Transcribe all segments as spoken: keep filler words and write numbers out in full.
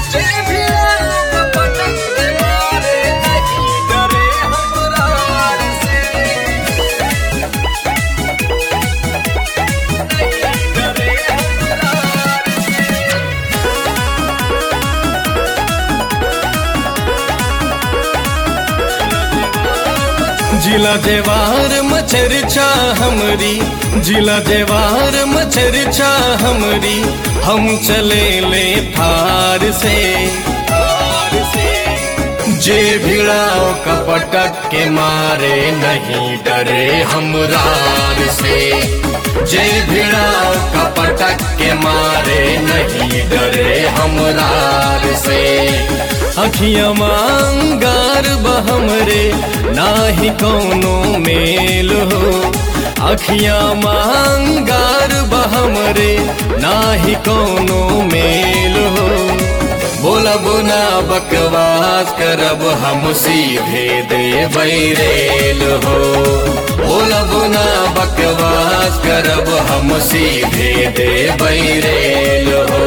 जिला देवार मचरचा हमरी, जिला देवार मचरचा हमरी, हम चले ले थार से, थार से। जे भिड़ाओ कपटक के मारे नहीं डरे हमरार से, जे भिड़ाओ कपटक के मारे नहीं डरे हमरार से। अखियां मांगार बहमरे नाही कौनो मेल हो, अखियां मांगार बहमरे नाही कौनो मेल हो। बोला बुना बकवास करब हम सीधे दे बैरेल हो, बोला बुना बकवास करब हम सीधे दे बैरेल हो।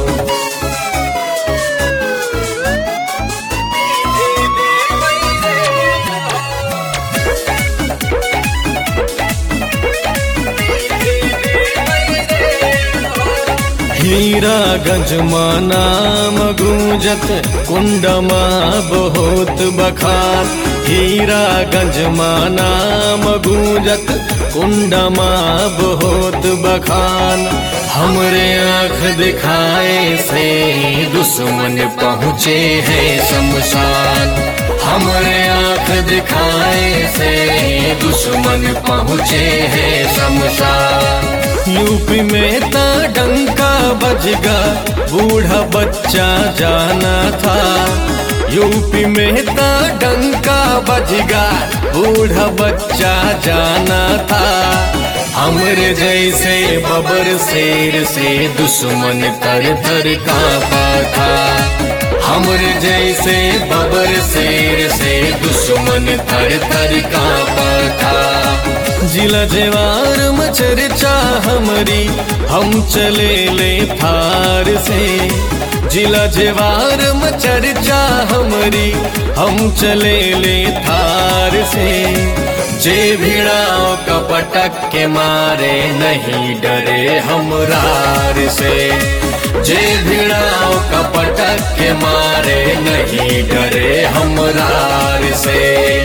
हीरा गंज नाम गूंजत कुंडमा बहुत बखान, हीरा गंज नाम गूंजत कुंडमा बहुत बखान। हमरे आँख दिखाए से दुश्मन पहुँचे हैं शमशान, हमरे आँख दिखाए से दुश्मन पहुँचे हैं शमशान। यूपी में ता डंका बजगा बूढ़ा बच्चा जाना था, यूपी में ता डंका बजगा बूढ़ा बच्चा जाना था। हमरे जैसे बबर शेर से दुश्मन तर तर कांपा था, हमरे जैसे बबर शेर से दुश्मन तर तर कांपा था। जिला जेवार मचरचा हमरी, हम चले ले थार से, जिला जेवार मचरचा हमरी, हम चले ले थार से। जे भिड़ाओ कपटक के मारे नहीं डरे हमरार से, जे भिड़ाओ कपटक के मारे नहीं डरे हमरार से।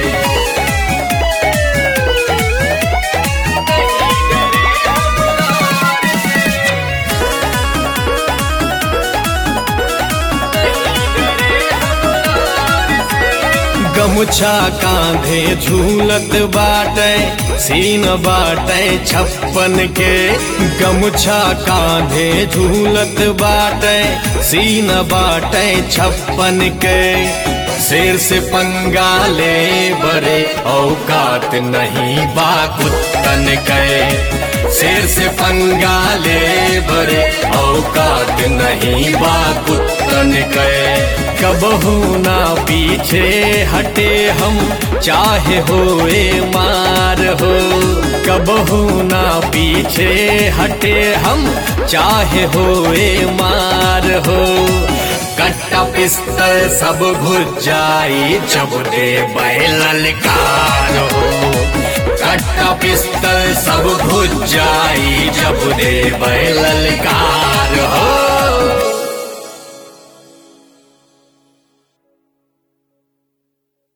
गमुछा कांधे झूलत बाटे, सीन बाटे छप्पन के, गमुछा कांधे झूलत बाटे, सीन बाटे छप्पन के। शेर से पंगा ले बरे औकात नहीं बा कुत्तन के, शेर से पंगा ले बरे औकात नहीं बा कुत्तन के। कबहू ना पीछे हटे हम चाहे होए मार हो, कबहू ना पीछे हटे हम चाहे होए मार हो। कट्टा पिस्तल सब घुस जाई जब दे ललकार हो, कट्टा पिस्तल सब घुस जाई जब दे ललकार।